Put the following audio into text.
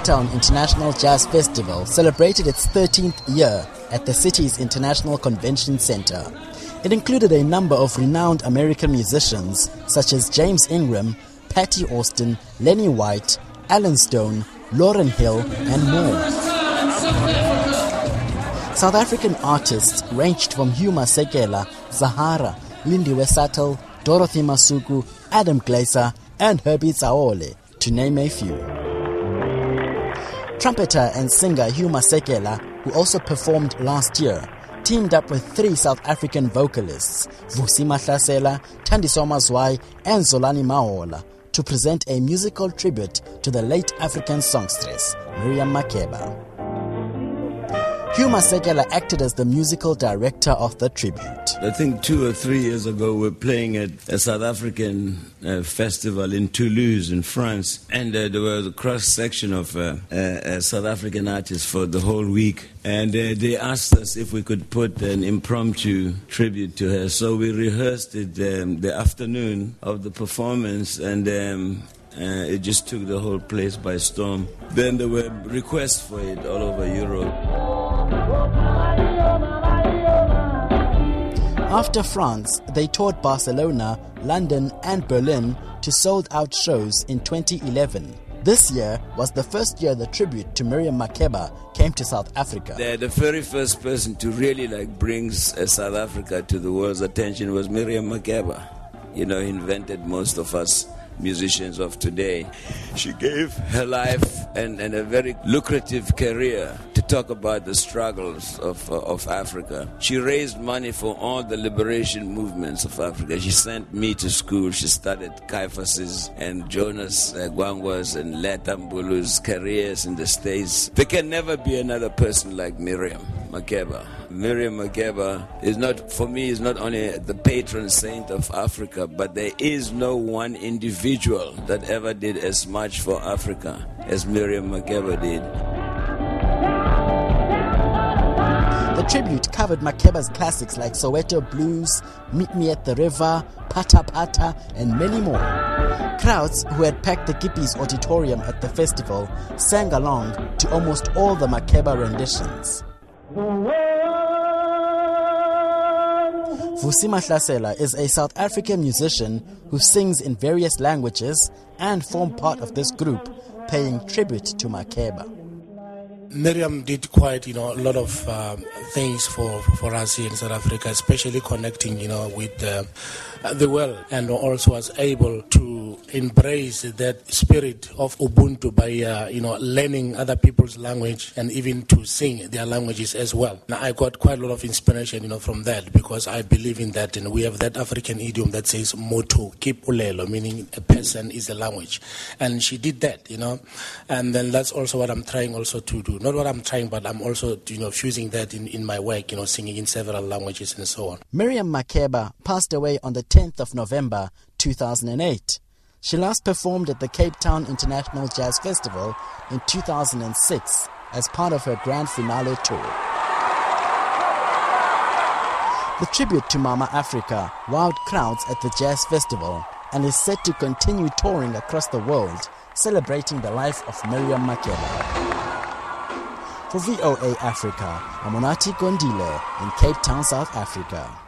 Cape Town International Jazz Festival celebrated its 13th year at the city's International Convention Center. It included a number of renowned American musicians such as James Ingram, Patty Austin, Lenny White, Alan Stone, Lauryn Hill, and more. South African artists ranged from Hugh Masekela, Zahara, Lindiwe Sattel, Dorothy Masuku, Adam Glaser, and Herbie Zaole, to name a few. Trumpeter and singer Hugh Masekela, who also performed last year, teamed up with 3 South African vocalists, Vusi Mahlasela, Thandiso Mazwai, and Zolani Mahola, to present a musical tribute to the late African songstress, Miriam Makeba. Hugh Masekela acted as the musical director of the tribute. I think 2 or 3 years ago we were playing at a South African festival in Toulouse in France, and there was a cross-section of South African artists for the whole week, and they asked us if we could put an impromptu tribute to her. So we rehearsed it the afternoon of the performance, and it just took the whole place by storm. Then there were requests for it all over Europe. After France, they toured Barcelona, London, and Berlin to sold-out shows in 2011. This year was the first year the tribute to Miriam Makeba came to South Africa. The very first person to really bring South Africa to the world's attention was Miriam Makeba. You know, invented most of us musicians of today. She gave her life and a very lucrative career to talk about the struggles of Africa. She raised money for all the liberation movements of Africa. She sent me to school. She started Caiaphas's and Jonas Gwangwa's and Letta Mbulu's careers in the States. There can never be another person like Miriam Makeba. Miriam Makeba is not only the patron saint of Africa, but there is no one individual that ever did as much for Africa as Miriam Makeba did. The tribute covered Makeba's classics like Soweto Blues, Meet Me at the River, Pata Pata, and many more. Crowds who had packed the Gippies Auditorium at the festival sang along to almost all the Makeba renditions. Vusi Mahlasela is a South African musician who sings in various languages and formed part of this group, paying tribute to Makeba. Miriam did quite, a lot of things for us here in South Africa, especially connecting, with the world, and also was able to embrace that spirit of Ubuntu by, learning other people's language and even to sing their languages as well. Now, I got quite a lot of inspiration, from that, because I believe in that, and we have that African idiom that says "motu kip ulelo," meaning a person is a language, and she did that, and then that's also what I'm trying also to do. Not what I'm trying, but I'm also, fusing that in my work, singing in several languages and so on. Miriam Makeba passed away on the 10th of November 2008. She last performed at the Cape Town International Jazz Festival in 2006 as part of her grand finale tour. The tribute to Mama Africa wowed crowds at the Jazz Festival and is set to continue touring across the world, celebrating the life of Miriam Makeba. For VOA Africa, I'm Monati Gondile in Cape Town, South Africa.